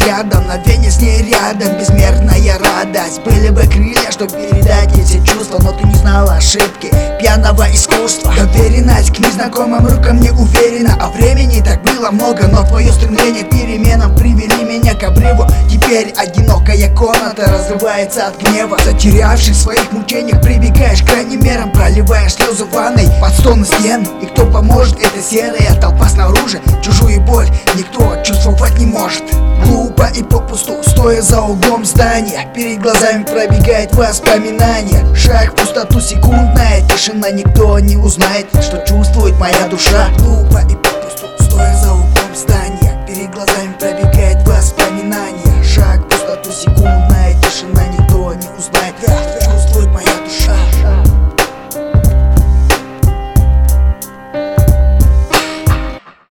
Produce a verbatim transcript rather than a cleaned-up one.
рядом, на вене с ней рядом. Безмерная радость, были бы крылья, чтоб передать эти чувства. Но ты не знала ошибки пьяного искусства. Доверенность к незнакомым рукам не уверена. А времени так было много, но твое стремление к переменам привели меня к обрыву. Теперь одинокая комната разрывается от гнева. Затерявшись в своих мучениях, прибегаешь к крайним мерам, проливаешь слезы в ванной под стоны стен. И кто поможет? Это серая толпа снаружи. Чужую боль никто чувствовать не может. Глупо и попусту, стоя за углом здания, перед глазами пробегает воспоминания. Шаг в пустоту, секундная тишина. Никто не узнает, что чувствует моя душа. Глупо и попусту, стоя за углом